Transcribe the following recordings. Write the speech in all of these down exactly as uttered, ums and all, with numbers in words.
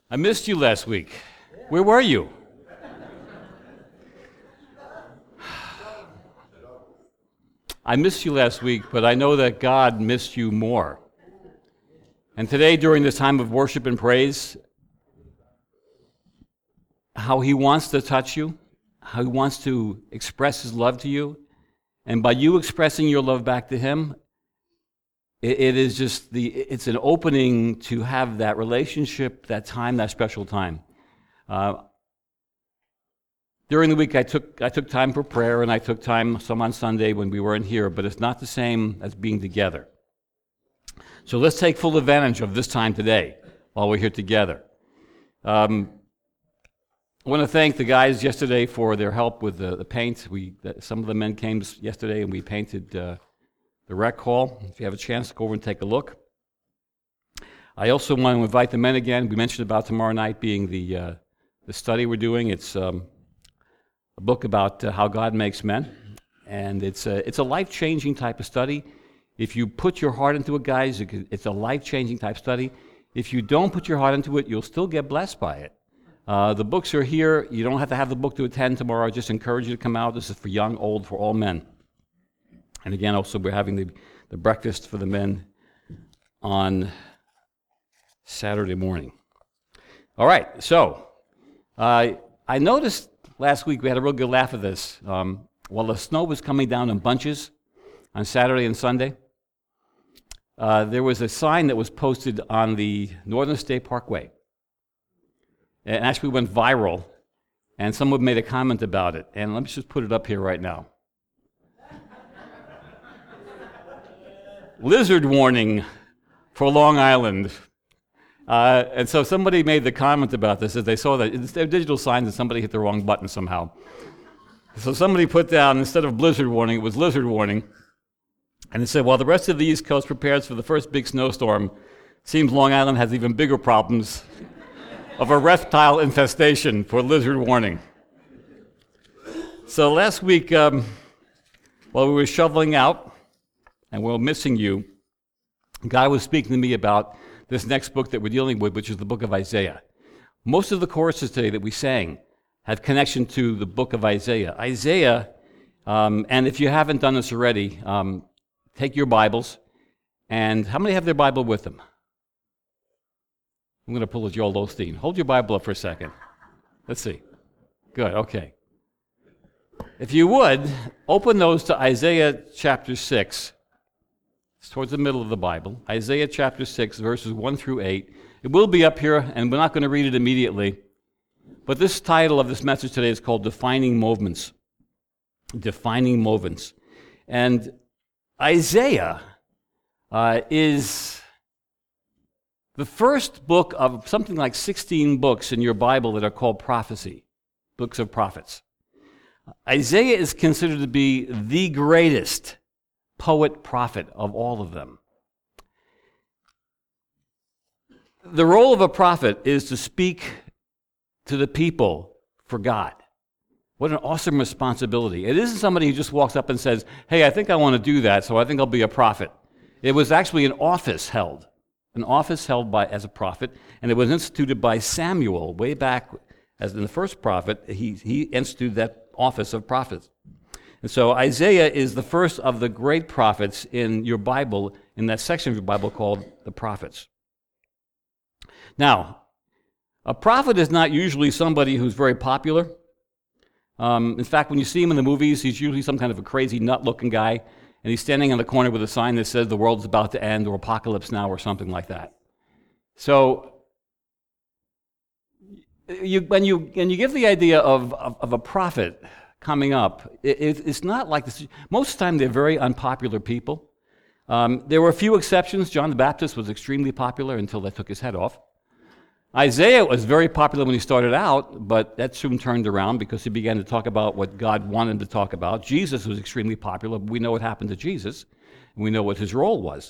I missed you last week. Where were you? I missed you last week, but I know that God missed you more. And today, during this time of worship and praise, how He wants to touch you, how He wants to express His love to you, and by you expressing your love back to Him, it, it is just the, it's an opening to have that relationship, that time, that special time. Uh, During the week, I took I took time for prayer, and I took time some on Sunday when we weren't here, but it's not the same as being together. So let's take full advantage of this time today while we're here together. Um, I want to thank the guys yesterday for their help with the, the paint. We some of the men came yesterday, and we painted uh, the rec hall. If you have a chance, go over and take a look. I also want to invite the men again. We mentioned about tomorrow night being the uh, the study we're doing. It's um, a book about uh, how God makes men, and it's a, it's a life-changing type of study. If you put your heart into it, guys, it can, it's a life-changing type study. If you don't put your heart into it, you'll still get blessed by it. Uh, the books are here. You don't have to have the book to attend tomorrow. I just encourage you to come out. This is for young, old, for all men. And again, also, we're having the, the breakfast for the men on Saturday morning. All right, so uh, I noticed last week we had a real good laugh at this. Um, while the snow was coming down in bunches on Saturday and Sunday, uh, there was a sign that was posted on the Northern State Parkway. It actually went viral, and someone made a comment about it. And let me just put it up here right now. Lizard warning for Long Island. Uh, and so somebody made the comment about this as they saw that it's their digital signs and somebody hit the wrong button somehow. So somebody put down, instead of blizzard warning, it was lizard warning. And it said, while the rest of the East Coast prepares for the first big snowstorm, seems Long Island has even bigger problems of a reptile infestation for lizard warning. So last week, um, while we were shoveling out and we were missing you, God was speaking to me about this next book that we're dealing with, which is the book of Isaiah. Most of the choruses today that we sang have connection to the book of Isaiah. Isaiah, um, and if you haven't done this already, um, take your Bibles, and how many have their Bible with them? I'm going to pull a Joel Osteen. Hold your Bible up for a second. Let's see. Good, okay. If you would, open those to Isaiah chapter six. It's towards the middle of the Bible. Isaiah chapter six, verses one through eight. It will be up here, and we're not going to read it immediately. But this title of this message today is called Defining Moments. Defining Moments. And Isaiah uh, is the first book of something like sixteen books in your Bible that are called prophecy, books of prophets. Isaiah is considered to be the greatest poet prophet of all of them. The role of a prophet is to speak to the people for God. What an awesome responsibility. It isn't somebody who just walks up and says, hey, I think I want to do that, so I think I'll be a prophet. It was actually an office held, an office held by as a prophet, and it was instituted by Samuel way back as in the first prophet. He, he instituted that office of prophets. And so Isaiah is the first of the great prophets in your Bible, in that section of your Bible called the prophets. Now, a prophet is not usually somebody who's very popular. Um, in fact, when you see him in the movies, he's usually some kind of a crazy nut-looking guy, and he's standing on the corner with a sign that says the world's about to end, or apocalypse now, or something like that. So, you, when you when you give the idea of, of, of a prophet coming up, it, it's not like this. Most of the time, they're very unpopular people. Um, there were a few exceptions. John the Baptist was extremely popular until they took his head off. Isaiah was very popular when he started out, but that soon turned around because he began to talk about what God wanted to talk about. Jesus was extremely popular, but we know what happened to Jesus, and we know what his role was.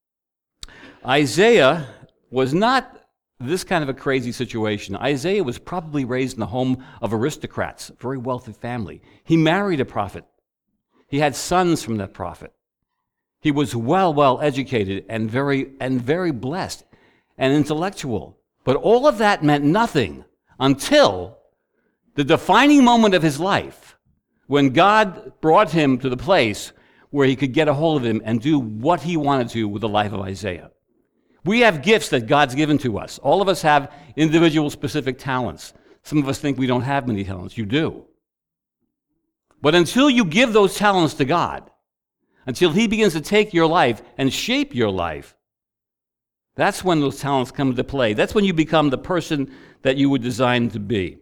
Isaiah was not this kind of a crazy situation. Isaiah was probably raised in the home of aristocrats, a very wealthy family. He married a prophet. He had sons from that prophet. He was well, well educated and very, and very blessed and intellectual. But all of that meant nothing until the defining moment of his life, when God brought him to the place where he could get a hold of him and do what he wanted to with the life of Isaiah. We have gifts that God's given to us. All of us have individual specific talents. Some of us think we don't have many talents. You do. But until you give those talents to God, until he begins to take your life and shape your life, that's when those talents come into play. That's when you become the person that you were designed to be.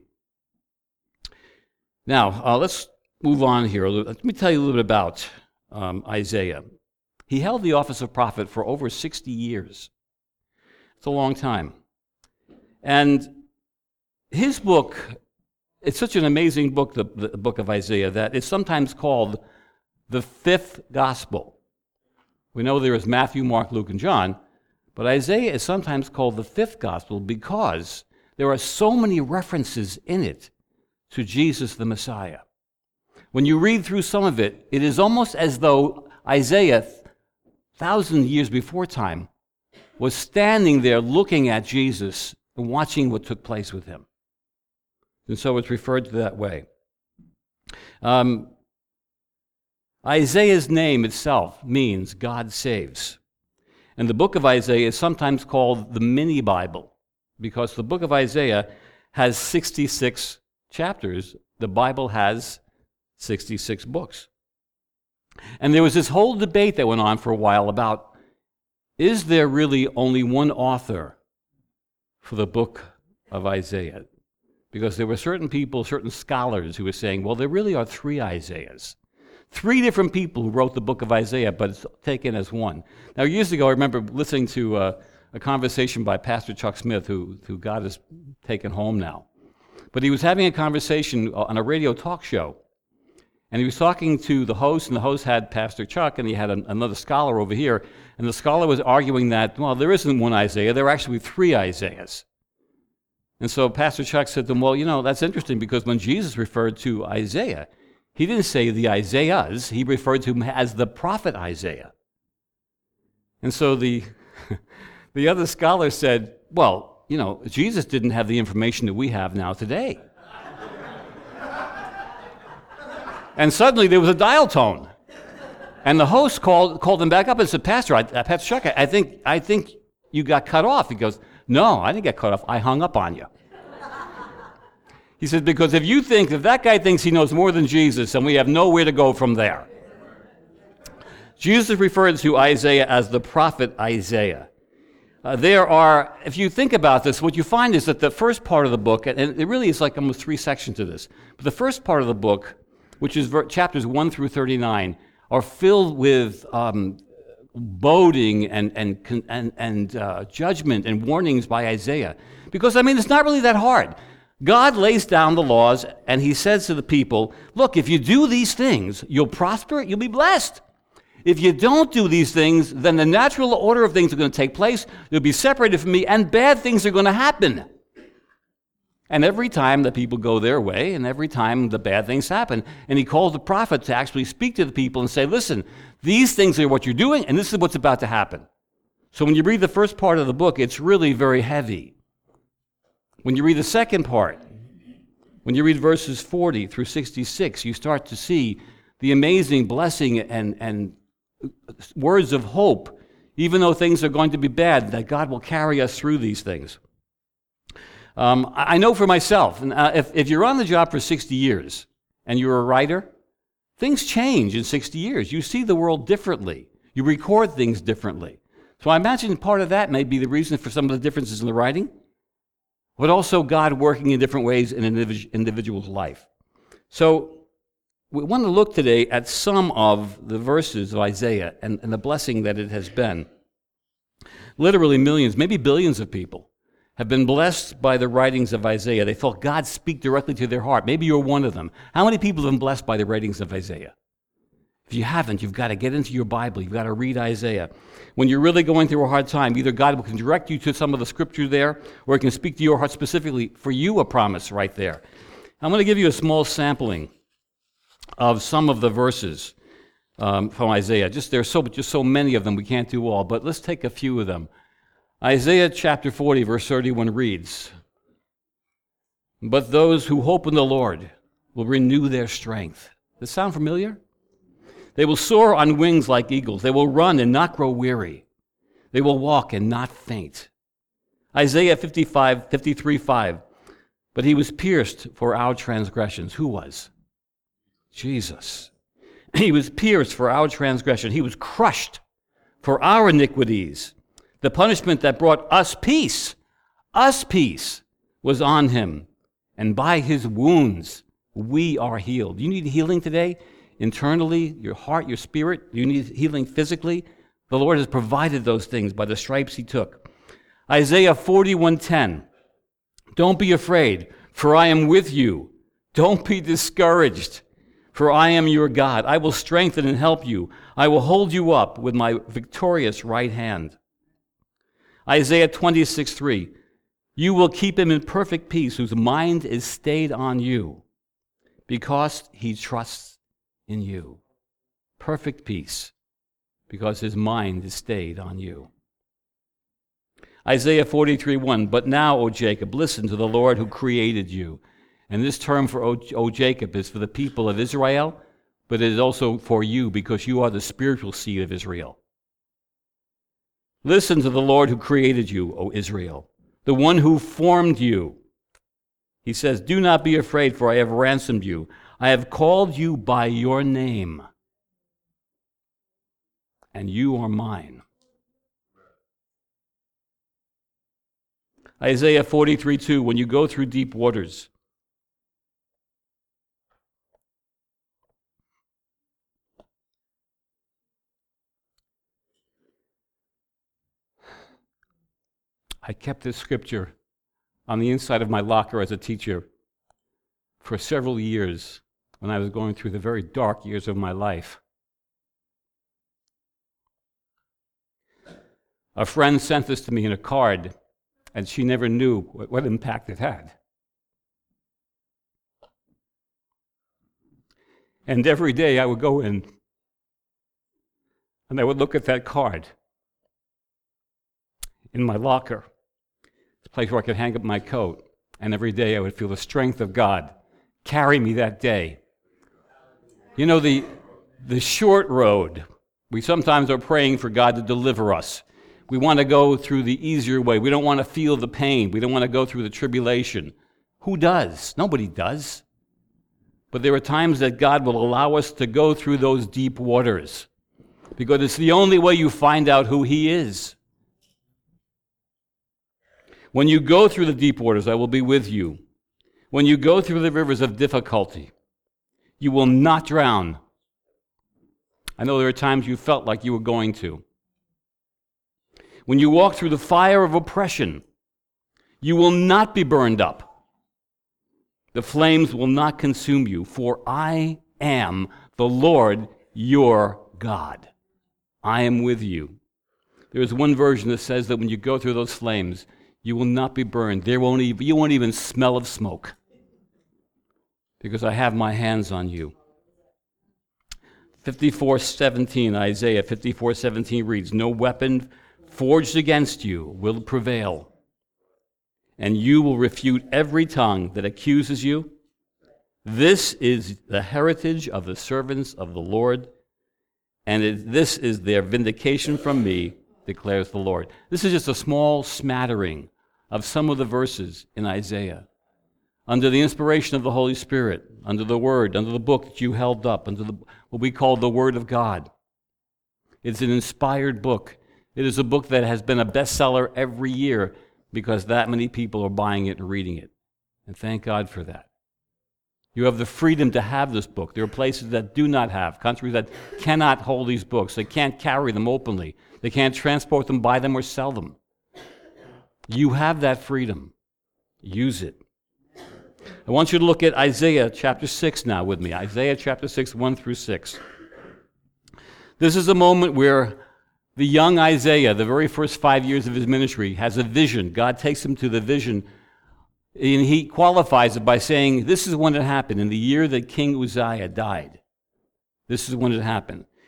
Now, uh, let's move on here. Let me tell you a little bit about um, Isaiah. He held the office of prophet for over sixty years. It's a long time. And his book, it's such an amazing book, the, the book of Isaiah, that it's sometimes called the fifth gospel. We know there is Matthew, Mark, Luke, and John, but Isaiah is sometimes called the fifth gospel because there are so many references in it to Jesus the Messiah. When you read through some of it, it is almost as though Isaiah, thousand years before time, was standing there looking at Jesus and watching what took place with him. And so it's referred to that way. Um, Isaiah's name itself means God saves. And the book of Isaiah is sometimes called the mini Bible because the book of Isaiah has sixty-six chapters. The Bible has sixty-six books. And there was this whole debate that went on for a while about, is there really only one author for the book of Isaiah? Because there were certain people, certain scholars who were saying, well, there really are three Isaiahs. Three different people who wrote the book of Isaiah, but it's taken as one. Now, years ago, I remember listening to uh, a conversation by Pastor Chuck Smith, who, who God has taken home now. But he was having a conversation on a radio talk show. And he was talking to the host, and the host had Pastor Chuck, and he had an, another scholar over here. And the scholar was arguing that, well, there isn't one Isaiah, there are actually three Isaiahs. And so Pastor Chuck said to him, well, you know, that's interesting because when Jesus referred to Isaiah, he didn't say the Isaiahs, he referred to him as the prophet Isaiah. And so the, the other scholar said, well, you know, Jesus didn't have the information that we have now today. And suddenly there was a dial tone. And the host called called him back up and said, Pastor, I, uh, Pastor Chuck, I think, I think you got cut off. He goes, no, I didn't get cut off. I hung up on you. He said, because if you think, if that guy thinks he knows more than Jesus, then we have nowhere to go from there. Jesus referred to Isaiah as the prophet Isaiah. Uh, there are, if you think about this, what you find is that the first part of the book, and it really is like almost three sections to this, but the first part of the book, which is ver- chapters one through thirty-nine, are filled with um, boding and and and, and uh, judgment and warnings by Isaiah. Because, I mean, it's not really that hard. God lays down the laws, and he says to the people, look, if you do these things, you'll prosper, you'll be blessed. If you don't do these things, then the natural order of things are going to take place, you'll be separated from me, and bad things are going to happen. And every time the people go their way, and every time the bad things happen, and he calls the prophet to actually speak to the people and say, listen, these things are what you're doing, and this is what's about to happen. So when you read the first part of the book, it's really very heavy. When you read the second part, when you read verses forty through sixty-six, you start to see the amazing blessing and, and words of hope, even though things are going to be bad, that God will carry us through these things. Um, I know for myself, and uh, if, if you're on the job for sixty years and you're a writer, things change in sixty years. You see the world differently. You record things differently. So I imagine part of that may be the reason for some of the differences in the writing, but also God working in different ways in an individual's life. So we want to look today at some of the verses of Isaiah and, and the blessing that it has been. Literally millions, maybe billions of people have been blessed by the writings of Isaiah. They felt God speak directly to their heart. Maybe you're one of them. How many people have been blessed by the writings of Isaiah? If you haven't, you've got to get into your Bible. You've got to read Isaiah. When you're really going through a hard time, either God can direct you to some of the scripture there, or he can speak to your heart specifically for you a promise right there. I'm going to give you a small sampling of some of the verses um, from Isaiah. Just there's so just so many of them, we can't do all, but let's take a few of them. Isaiah chapter forty, verse thirty-one reads, "But those who hope in the Lord will renew their strength." Does this sound familiar? "They will soar on wings like eagles. They will run and not grow weary. They will walk and not faint." Isaiah fifty-five, fifty-three, five. "But he was pierced for our transgressions." Who was? Jesus. "He was pierced for our transgression. He was crushed for our iniquities. The punishment that brought us peace, us peace, was on him. And by his wounds we are healed." You need healing today? Internally, your heart, your spirit? You need healing physically? The Lord has provided those things by the stripes he took. Isaiah forty-one ten. "Don't be afraid, for I am with you. Don't be discouraged, for I am your God. I will strengthen and help you. I will hold you up with my victorious right hand." Isaiah twenty-six three. "You will keep him in perfect peace, whose mind is stayed on you, because he trusts in you." Perfect peace, because his mind is stayed on you. Isaiah forty-three one. "But now, O Jacob, listen to the Lord who created you." And this term for O, o Jacob is for the people of Israel, but it is also for you because you are the spiritual seed of Israel. "Listen to the Lord who created you, O Israel, the one who formed you." He says, "Do not be afraid, for I have ransomed you. I have called you by your name, and you are mine." Isaiah forty-three two. "When you go through deep waters, I kept this scripture on the inside of my locker as a teacher for several years when I was going through the very dark years of my life. A friend sent this to me in a card, and she never knew what, what impact it had. And every day I would go in, and I would look at that card in my locker, the place where I could hang up my coat, and every day I would feel the strength of God carry me that day. You know, the, the short road, we sometimes are praying for God to deliver us. We want to go through the easier way. We don't want to feel the pain. We don't want to go through the tribulation. Who does? Nobody does. But there are times that God will allow us to go through those deep waters because it's the only way you find out who he is. When you go through the deep waters, I will be with you. When you go through the rivers of difficulty, you will not drown. I know there are times you felt like you were going to. When you walk through the fire of oppression, you will not be burned up. The flames will not consume you, for I am the Lord your God. I am with you. There is one version that says that when you go through those flames, you will not be burned. There won't even, you won't even smell of smoke, because I have my hands on you. fifty-four seventeen, Isaiah fifty-four seventeen reads, "No weapon forged against you will prevail, and you will refute every tongue that accuses you. This is the heritage of the servants of the Lord, and it, this is their vindication from me, declares the Lord." This is just a small smattering of some of the verses in Isaiah. Under the inspiration of the Holy Spirit, under the Word, under the book that you held up, under the, what we call the Word of God. It's an inspired book. It is a book that has been a bestseller every year because that many people are buying it and reading it. And thank God for that. You have the freedom to have this book. There are places that do not have, countries that cannot hold these books. They can't carry them openly. They can't transport them, buy them, or sell them. You have that freedom. Use it. I want you to look at Isaiah chapter six now with me. Isaiah chapter six, one through six. This is a moment where the young Isaiah, the very first five years of his ministry, has a vision. God takes him to the vision, and he qualifies it by saying, this is when it happened, in the year that King Uzziah died. This is when it happened.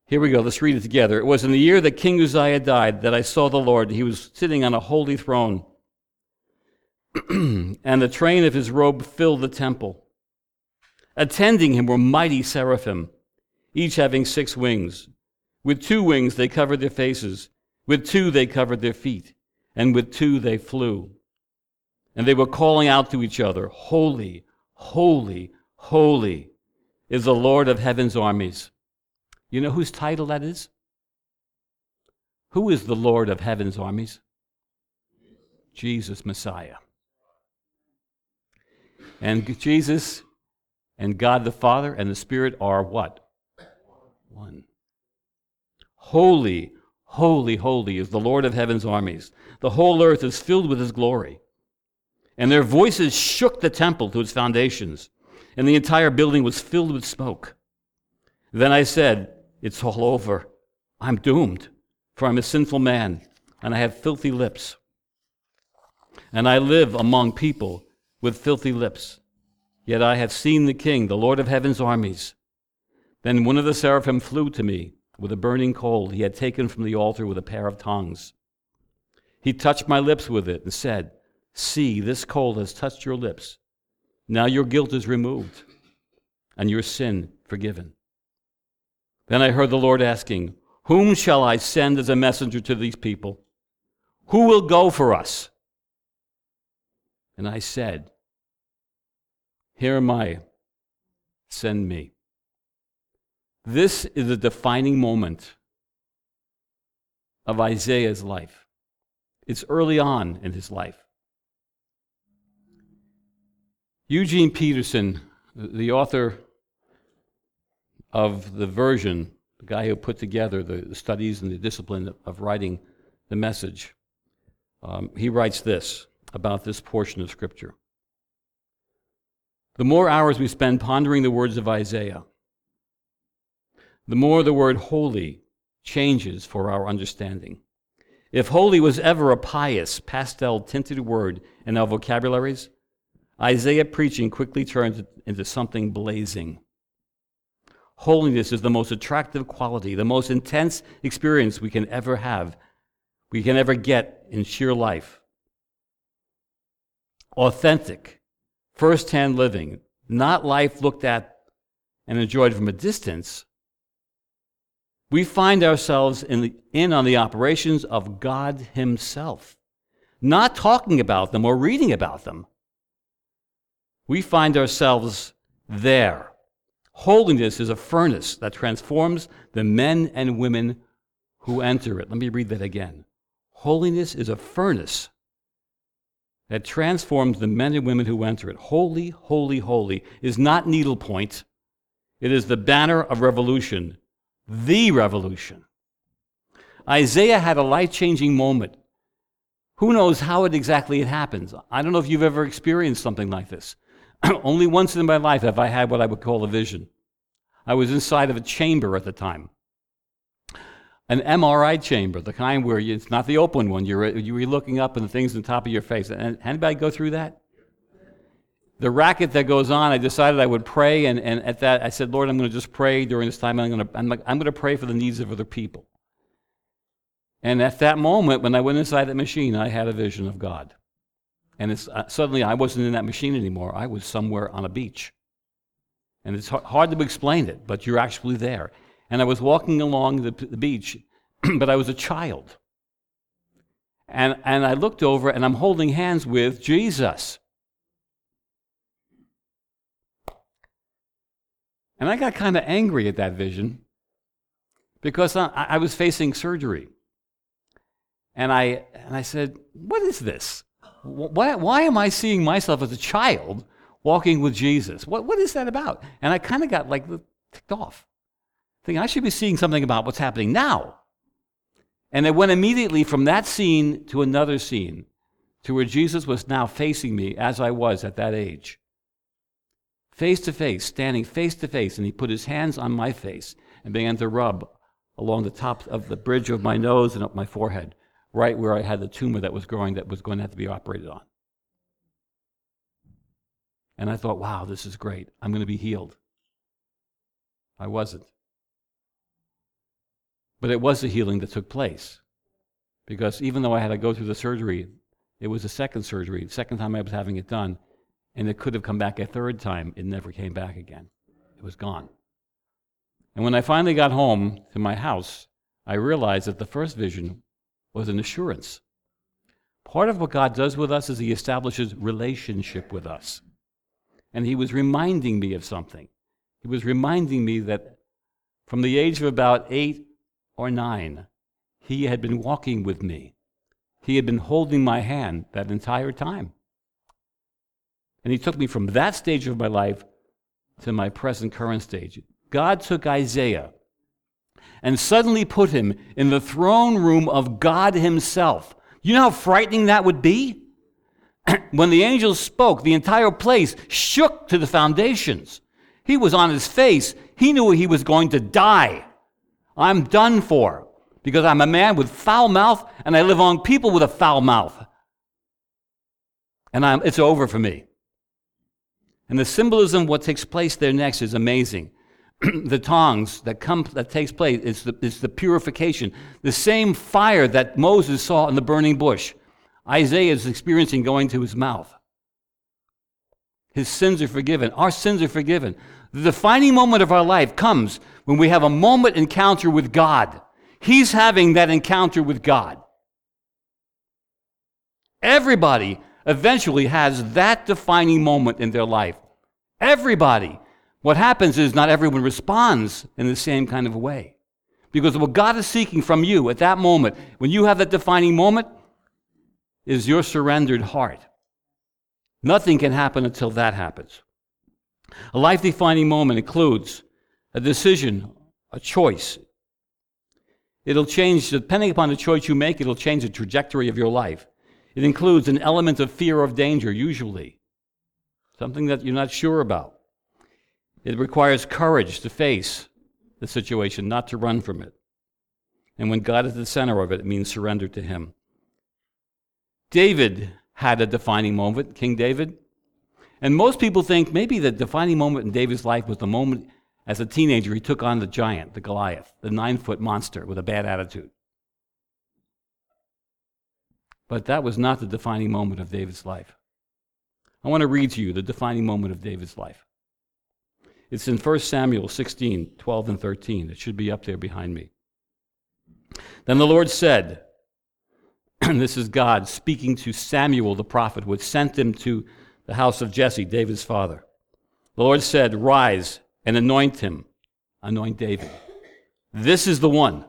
Here we go. Let's read it together. It was in the year that King Uzziah died that I saw the Lord. He was sitting on a holy throne, and the train of his robe filled the temple. Attending him were mighty seraphim, each having six wings. With two wings they covered their faces, with two they covered their feet, and with two they flew. And they were calling out to each other, Holy, holy, holy is the Lord of heaven's armies. You know whose title that is? Who is the Lord of heaven's armies? Jesus, Messiah. And Jesus and God the Father and the Spirit are what? One. Holy, holy, holy is the Lord of heaven's armies. The whole earth is filled with his glory. And their voices shook the temple to its foundations, and the entire building was filled with smoke. Then I said, it's all over. I'm doomed, for I'm a sinful man, and I have filthy lips. And I live among people with filthy lips. Yet I have seen the King, the Lord of heaven's armies. Then one of the seraphim flew to me with a burning coal he had taken from the altar with a pair of tongs. He touched my lips with it and said, See, this coal has touched your lips. Now your guilt is removed, and your sin forgiven. Then I heard the Lord asking, Whom shall I send as a messenger to these people? Who will go for us? And I said, Here am I, send me. This is a defining moment of Isaiah's life. It's early on in his life. Eugene Peterson, the author of the version, the guy who put together the studies and the discipline of writing the message, um, he writes this about this portion of Scripture. The more hours we spend pondering the words of Isaiah, the more the word holy changes for our understanding. If holy was ever a pious, pastel-tinted word in our vocabularies, Isaiah preaching quickly turns it into something blazing. Holiness is the most attractive quality, the most intense experience we can ever have, we can ever get in sheer life. Authentic, first-hand living, not life looked at and enjoyed from a distance. We find ourselves in, the, in on the operations of God himself, not talking about them or reading about them. We find ourselves there. Holiness is a furnace that transforms the men and women who enter it. Let me read that again. Holiness is a furnace that transforms the men and women who enter it. Holy, holy, holy is not needlepoint. It is the banner of revolution, the revolution. Isaiah had a life-changing moment. Who knows how it exactly it happens? I don't know if you've ever experienced something like this. Only once in my life have I had what I would call a vision. I was inside of a chamber at the time. An M R I chamber, the kind where you, it's not the open one. You're, you're looking up and the things on top of your face. And anybody go through that? The racket that goes on, I decided I would pray, and, and at that I said, Lord, I'm going to just pray during this time. I'm going to, I'm, I'm going to pray for the needs of other people. And at that moment, when I went inside that machine, I had a vision of God. And it's, uh, suddenly I wasn't in that machine anymore. I was somewhere on a beach. And it's h- hard to explain it, but you're actually there. And I was walking along the, the beach, but I was a child. And, and I looked over, and I'm holding hands with Jesus. And I got kind of angry at that vision because I, I was facing surgery. And I, and I said, what is this? Why, why am I seeing myself as a child walking with Jesus? What, what is that about? And I kind of got like ticked off, thinking I should be seeing something about what's happening now. And I went immediately from that scene to another scene, to where Jesus was now facing me as I was at that age. Face to face, standing face to face, and he put his hands on my face and began to rub along the top of the bridge of my nose and up my forehead, right where I had the tumor that was growing that was going to have to be operated on. And I thought, wow, this is great. I'm going to be healed. I wasn't. But it was a healing that took place. Because even though I had to go through the surgery, it was the second surgery, the second time I was having it done, and it could have come back a third time. It never came back again. It was gone. And when I finally got home to my house, I realized that the first vision was an assurance. Part of what God does with us is he establishes relationship with us. And he was reminding me of something. He was reminding me that from the age of about eight or nine, he had been walking with me. He had been holding my hand that entire time. And he took me from that stage of my life to my present current stage. God took Isaiah and suddenly put him in the throne room of God himself. You know how frightening that would be? When the angels spoke, the entire place shook to the foundations. He was on his face. He knew he was going to die. I'm done for because I'm a man with foul mouth and I live among people with a foul mouth. And I'm, it's over for me. And the symbolism of what takes place there next is amazing. The tongues that come that takes place is the, is the purification. The same fire that Moses saw in the burning bush, Isaiah is experiencing going to his mouth. His sins are forgiven. Our sins are forgiven. The defining moment of our life comes when we have a moment encounter with God. He's having that encounter with God. Everybody eventually has that defining moment in their life. Everybody. What happens is not everyone responds in the same kind of way. Because what God is seeking from you at that moment, when you have that defining moment, is your surrendered heart. Nothing can happen until that happens. A life-defining moment includes a decision, a choice. It'll change, depending upon the choice you make, it'll change the trajectory of your life. It includes an element of fear of danger, usually. Something that you're not sure about. It requires courage to face the situation, not to run from it. And when God is at the center of it, it means surrender to him. David had a defining moment, King David. And most people think maybe the defining moment in David's life was the moment as a teenager he took on the giant, the Goliath, the nine-foot monster with a bad attitude. But that was not the defining moment of David's life. I want to read to you the defining moment of David's life. It's in First Samuel sixteen, twelve and thirteen. It should be up there behind me. Then the Lord said, and this is God speaking to Samuel the prophet, who had sent him to the house of Jesse, David's father. The Lord said, rise and anoint him, anoint David. This is the one.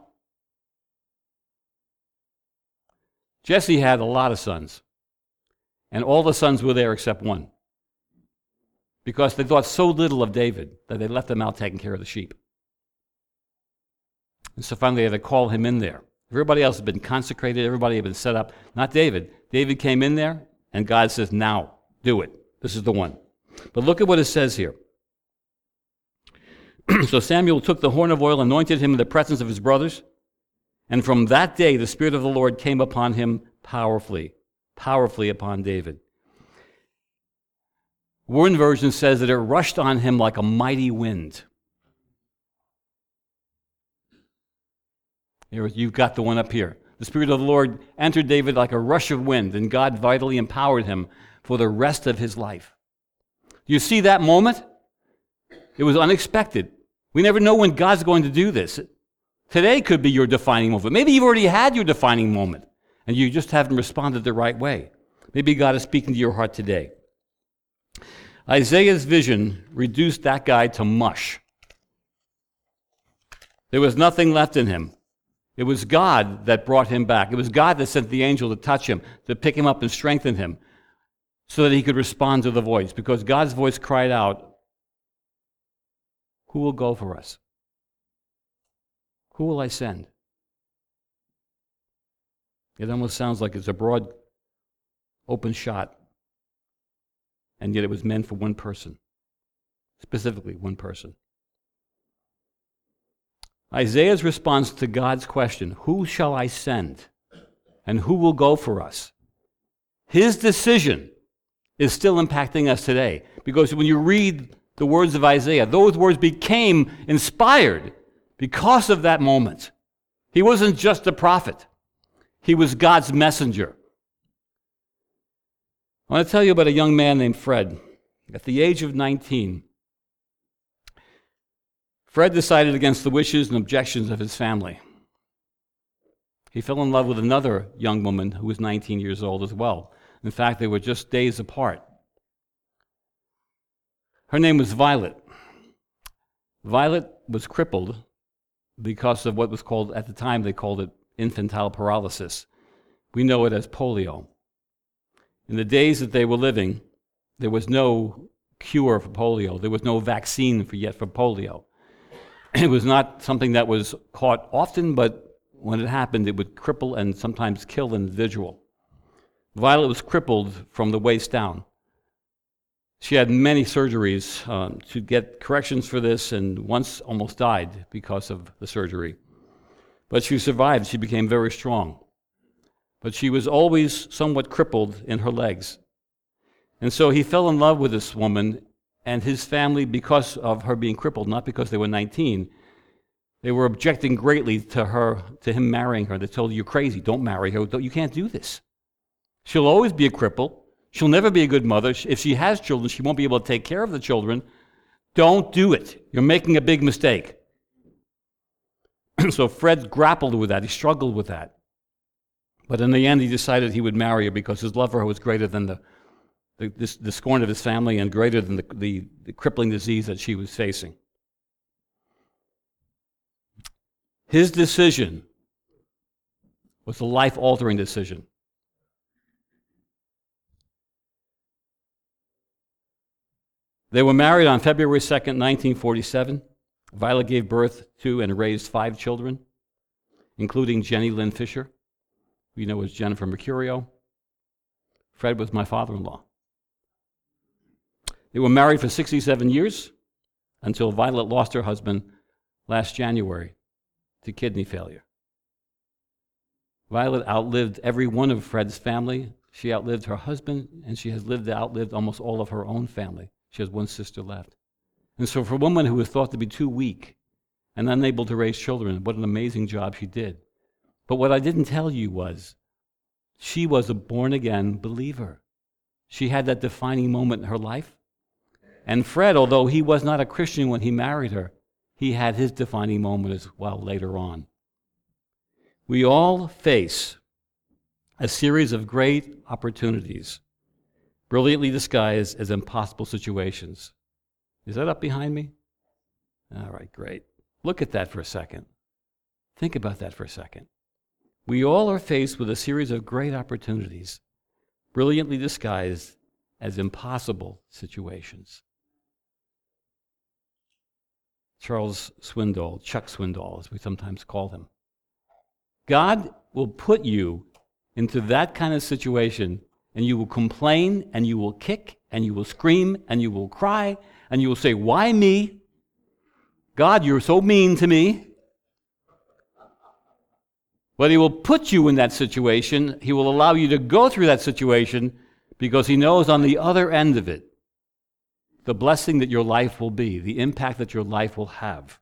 Jesse had a lot of sons, and all the sons were there except one, because they thought so little of David that they left him out taking care of the sheep. And so finally they had to call him in there. Everybody else had been consecrated, everybody had been set up. Not David. David came in there, and God says, now, do it. This is the one. But look at what it says here. So Samuel took the horn of oil, anointed him in the presence of his brothers, and from that day the Spirit of the Lord came upon him powerfully, powerfully upon David. One version says that it rushed on him like a mighty wind. Here, you've got the one up here. The Spirit of the Lord entered David like a rush of wind, and God vitally empowered him for the rest of his life. You see that moment? It was unexpected. We never know when God's going to do this. Today could be your defining moment. Maybe you've already had your defining moment, and you just haven't responded the right way. Maybe God is speaking to your heart today. Isaiah's vision reduced that guy to mush. There was nothing left in him. It was God that brought him back. It was God that sent the angel to touch him, to pick him up and strengthen him, so that he could respond to the voice. Because God's voice cried out, who will go for us? Who will I send? It almost sounds like it's a broad, open shot. And yet it was meant for one person. Specifically, one person. Isaiah's response to God's question, who shall I send? And who will go for us? His decision is still impacting us today. Because when you read the words of Isaiah, those words became inspired because of that moment. He wasn't just a prophet. He was God's messenger. I want to tell you about a young man named Fred. At the age of nineteen, Fred decided against the wishes and objections of his family. He fell in love with another young woman who was nineteen years old as well. In fact, they were just days apart. Her name was Violet. Violet was crippled because of what was called, at the time they called it infantile paralysis. We know it as polio. In the days that they were living, there was no cure for polio. There was no vaccine for yet for polio. It was not something that was caught often, but when it happened, it would cripple and sometimes kill an individual. Violet was crippled from the waist down. She had many surgeries um, to get corrections for this, and once almost died because of the surgery. But she survived. She became very strong. But she was always somewhat crippled in her legs. And so he fell in love with this woman, and his family, because of her being crippled, not because they were nineteen, they were objecting greatly to her, to him marrying her. They told her, "You're crazy. Don't marry her. You can't do this. She'll always be a cripple. She'll never be a good mother. If she has children, she won't be able to take care of the children. Don't do it. You're making a big mistake." So Fred grappled with that. He struggled with that. But in the end, he decided he would marry her because his love for her was greater than the, the, this, the scorn of his family and greater than the, the, the crippling disease that she was facing. His decision was a life-altering decision. They were married on February second, nineteen forty-seven. Violet gave birth to and raised five children, including Jenny Lynn Fisher, who you know as Jennifer Mercurio. Fred was my father-in-law. They were married for sixty-seven years until Violet lost her husband last January to kidney failure. Violet outlived every one of Fred's family. She outlived her husband, and she has lived outlived almost all of her own family. She has one sister left. And so for a woman who was thought to be too weak and unable to raise children, what an amazing job she did. But what I didn't tell you was she was a born-again believer. She had that defining moment in her life. And Fred, although he was not a Christian when he married her, he had his defining moment as well later on. We all face a series of great opportunities, brilliantly disguised as impossible situations. Is that up behind me? All right, great. Look at that for a second. Think about that for a second. We all are faced with a series of great opportunities, brilliantly disguised as impossible situations. Charles Swindoll, Chuck Swindoll, as we sometimes call him. God will put you into that kind of situation, and you will complain, and you will kick, and you will scream, and you will cry, and you will say, "Why me? God, you're so mean to me." But he will put you in that situation. He will allow you to go through that situation because he knows on the other end of it the blessing that your life will be, the impact that your life will have.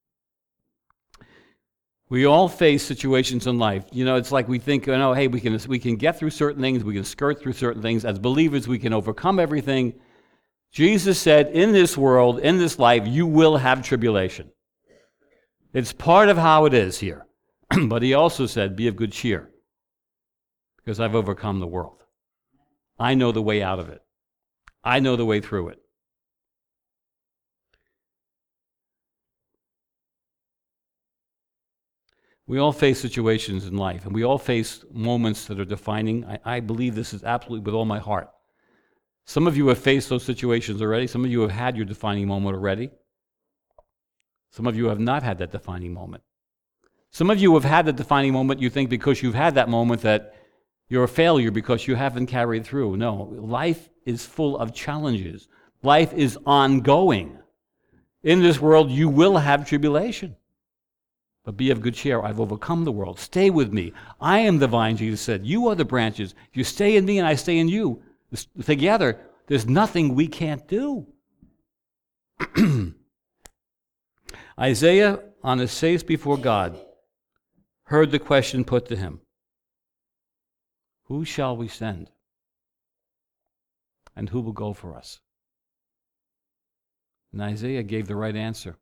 We all face situations in life. You know, it's like we think, you know, hey, we can we can get through certain things, we can skirt through certain things. As believers, we can overcome everything. Jesus said, in this world, in this life, you will have tribulation. It's part of how it is here. But he also said, be of good cheer, because I've overcome the world. I know the way out of it. I know the way through it. We all face situations in life, and we all face moments that are defining. I, I believe this is absolutely with all my heart. Some of you have faced those situations already. Some of you have had your defining moment already. Some of you have not had that defining moment. Some of you have had that defining moment, you think because you've had that moment that you're a failure because you haven't carried through. No, life is full of challenges. Life is ongoing. In this world, you will have tribulation. But be of good cheer. I've overcome the world. Stay with me. I am the vine, Jesus said. You are the branches. You stay in me and I stay in you. Together, there's nothing we can't do. Isaiah, on his face before God, heard the question put to him, "Who shall we send? And who will go for us?" And Isaiah gave the right answer.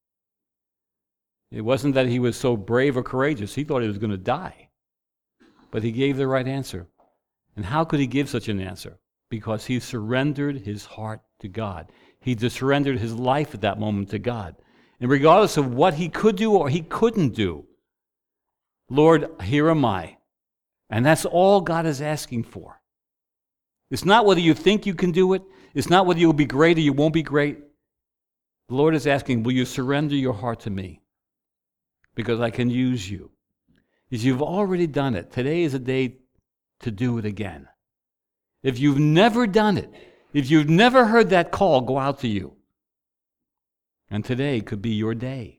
It wasn't that he was so brave or courageous. He thought he was going to die. But he gave the right answer. And how could he give such an answer? Because he surrendered his heart to God. He just surrendered his life at that moment to God. And regardless of what he could do or he couldn't do, "Lord, here am I." And that's all God is asking for. It's not whether you think you can do it. It's not whether you'll be great or you won't be great. The Lord is asking, will you surrender your heart to me? Because I can use you. If you've already done it, today is a day to do it again. If you've never done it, if you've never heard that call go out to you, and today could be your day.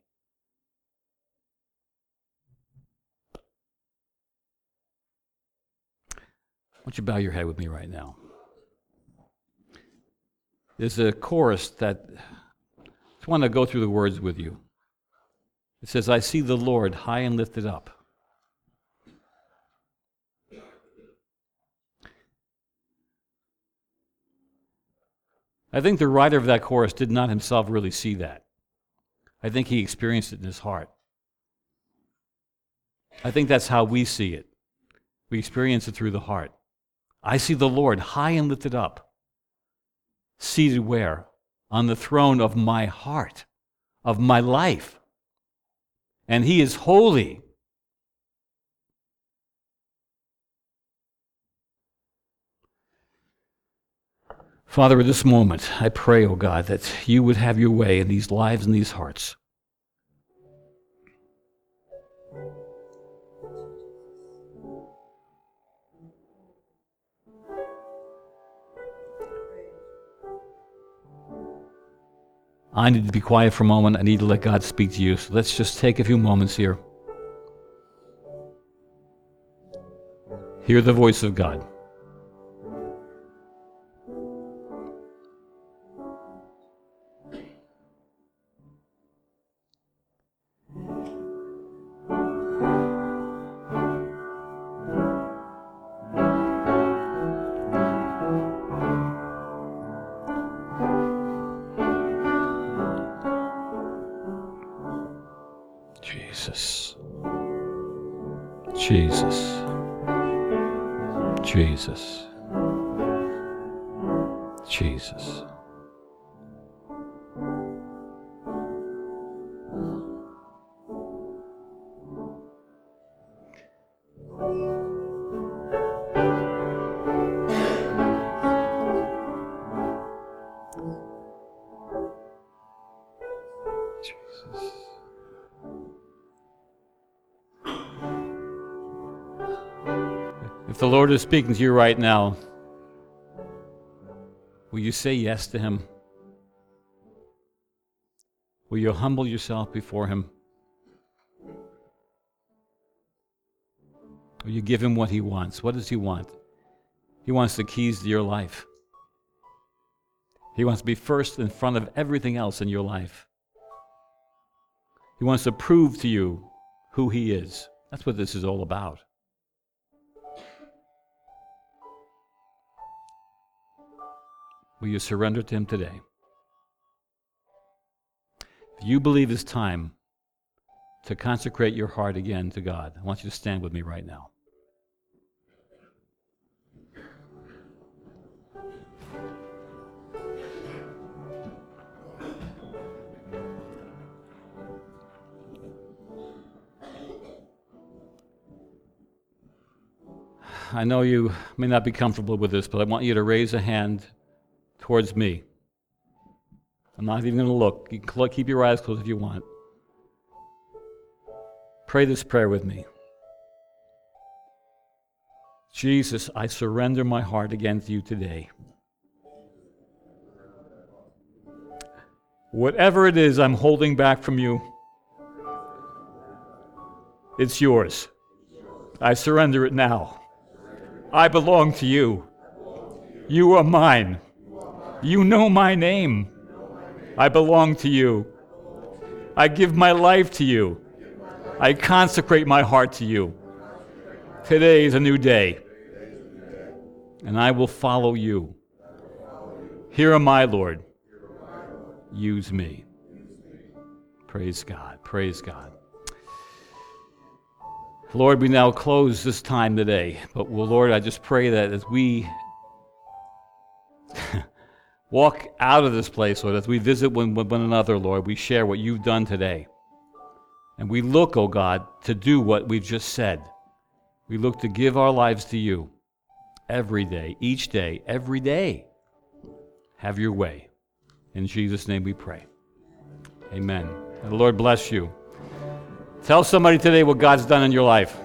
Why don't you bow your head with me right now? There's a chorus that I just want to go through the words with you. It says, "I see the Lord high and lifted up." I think the writer of that chorus did not himself really see that. I think he experienced it in his heart. I think that's how we see it. We experience it through the heart. I see the Lord high and lifted up. Seated where? On the throne of my heart, of my life. And he is holy. Father, at this moment, I pray, oh God, that you would have your way in these lives and these hearts. I need to be quiet for a moment. I need to let God speak to you. So let's just take a few moments here. Hear the voice of God. Jesus. Jesus. Jesus. Jesus. If the Lord is speaking to you right now, will you say yes to him? Will you humble yourself before him? Will you give him what he wants? What does he want? He wants the keys to your life. He wants to be first in front of everything else in your life. He wants to prove to you who he is. That's what this is all about. Will you surrender to him today? If you believe it's time to consecrate your heart again to God, I want you to stand with me right now. I know you may not be comfortable with this, but I want you to raise a hand towards me. I'm not even going to look. You can keep your eyes closed if you want. Pray this prayer with me. Jesus, I surrender my heart again to you today. Whatever it is I'm holding back from you, it's yours. I surrender it now. I belong to you. You are mine. You know my name. I belong to you. I give my life to you. I consecrate my heart to you. Today is a new day, and I will follow you. Here am I, Lord. Use me. Praise God. Praise God. Lord, we now close this time today. But, well, Lord, I just pray that as we walk out of this place, Lord, as we visit one, one another, Lord, we share what you've done today. And we look, oh God, to do what we've just said. We look to give our lives to you every day, each day, every day. Have your way. In Jesus' name we pray. Amen. And the Lord bless you. Tell somebody today what God's done in your life.